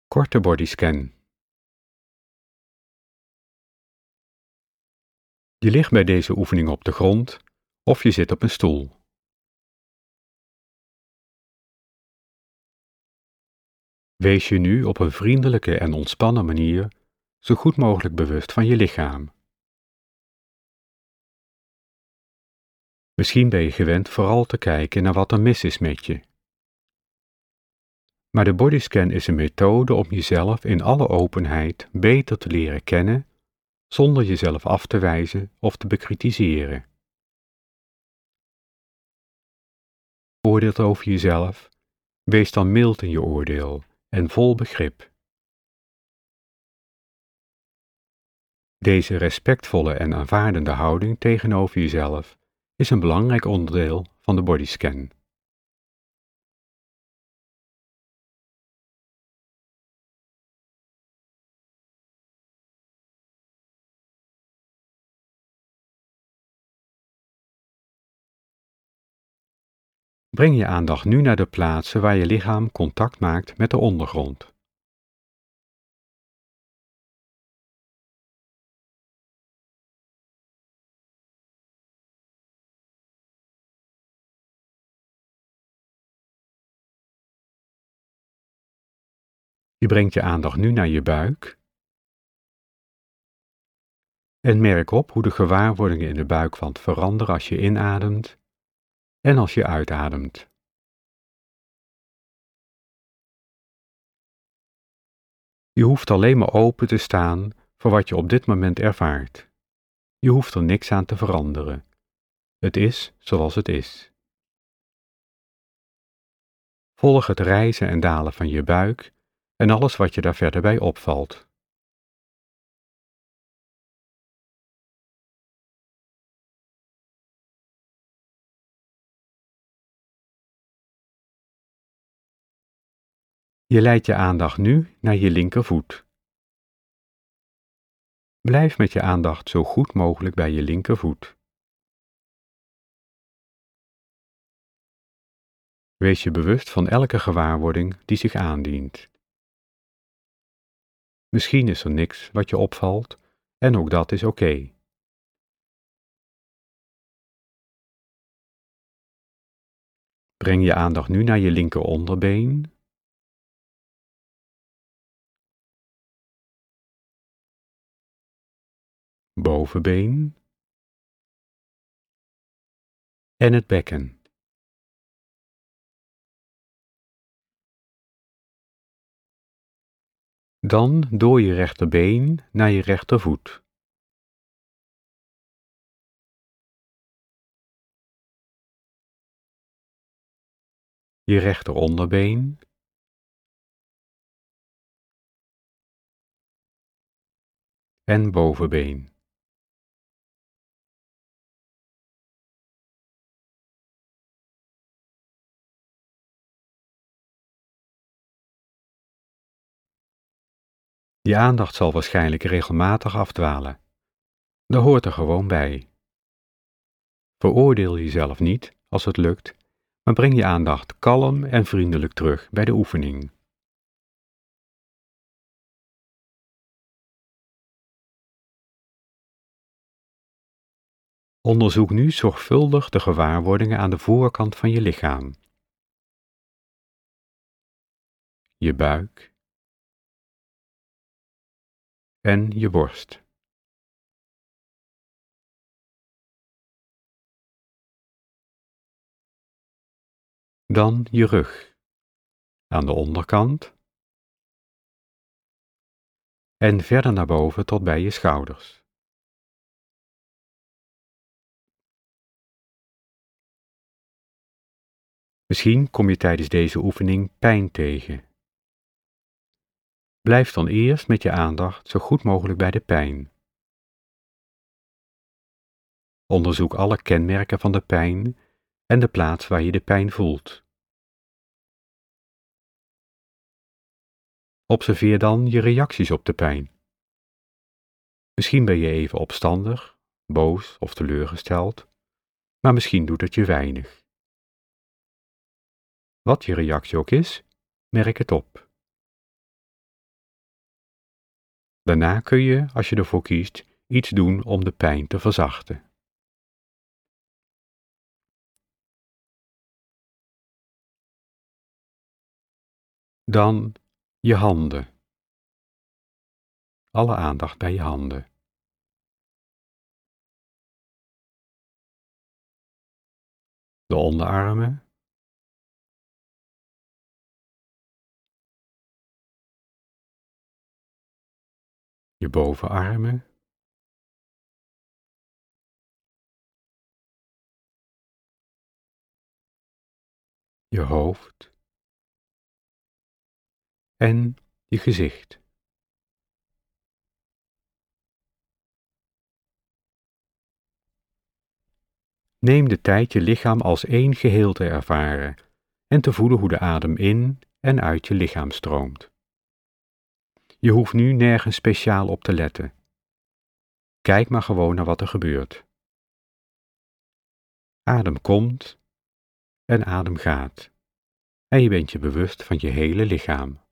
Korte bodyscan. Je ligt bij deze oefening op de grond of je zit op een stoel. Wees je nu op een vriendelijke en ontspannen manier zo goed mogelijk bewust van je lichaam. Misschien ben je gewend vooral te kijken naar wat er mis is met je. Maar de bodyscan is een methode om jezelf in alle openheid beter te leren kennen, zonder jezelf af te wijzen of te bekritiseren. Oordeelt over jezelf, wees dan mild in je oordeel en vol begrip. Deze respectvolle en aanvaardende houding tegenover jezelf is een belangrijk onderdeel van de bodyscan. Breng je aandacht nu naar de plaatsen waar je lichaam contact maakt met de ondergrond. Je brengt je aandacht nu naar je buik en merk op hoe de gewaarwordingen in de buikwand veranderen als je inademt en als je uitademt. Je hoeft alleen maar open te staan voor wat je op dit moment ervaart. Je hoeft er niks aan te veranderen. Het is zoals het is. Volg het rijzen en dalen van je buik en alles wat je daar verder bij opvalt. Je leidt je aandacht nu naar je linkervoet. Blijf met je aandacht zo goed mogelijk bij je linkervoet. Wees je bewust van elke gewaarwording die zich aandient. Misschien is er niks wat je opvalt en ook dat is oké. Breng je aandacht nu naar je linker onderbeen. Bovenbeen. En het bekken. Dan door je rechterbeen naar je rechtervoet. Je rechteronderbeen. En bovenbeen. Je aandacht zal waarschijnlijk regelmatig afdwalen. Dat hoort er gewoon bij. Veroordeel jezelf niet als het lukt, maar breng je aandacht kalm en vriendelijk terug bij de oefening. Onderzoek nu zorgvuldig de gewaarwordingen aan de voorkant van je lichaam. Je buik en je borst. Dan je rug, aan de onderkant en verder naar boven tot bij je schouders. Misschien kom je tijdens deze oefening pijn tegen. Blijf dan eerst met je aandacht zo goed mogelijk bij de pijn. Onderzoek alle kenmerken van de pijn en de plaats waar je de pijn voelt. Observeer dan je reacties op de pijn. Misschien ben je even opstandig, boos of teleurgesteld, maar misschien doet het je weinig. Wat je reactie ook is, merk het op. Daarna kun je, als je ervoor kiest, iets doen om de pijn te verzachten. Dan je handen. Alle aandacht bij je handen. De onderarmen. Je bovenarmen. Je hoofd. En je gezicht. Neem de tijd je lichaam als één geheel te ervaren en te voelen hoe de adem in en uit je lichaam stroomt. Je hoeft nu nergens speciaal op te letten. Kijk maar gewoon naar wat er gebeurt. Adem komt en adem gaat. En je bent je bewust van je hele lichaam.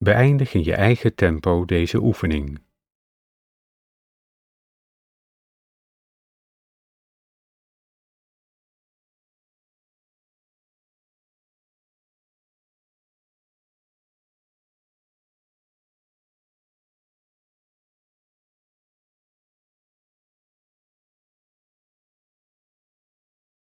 Beëindig in je eigen tempo deze oefening.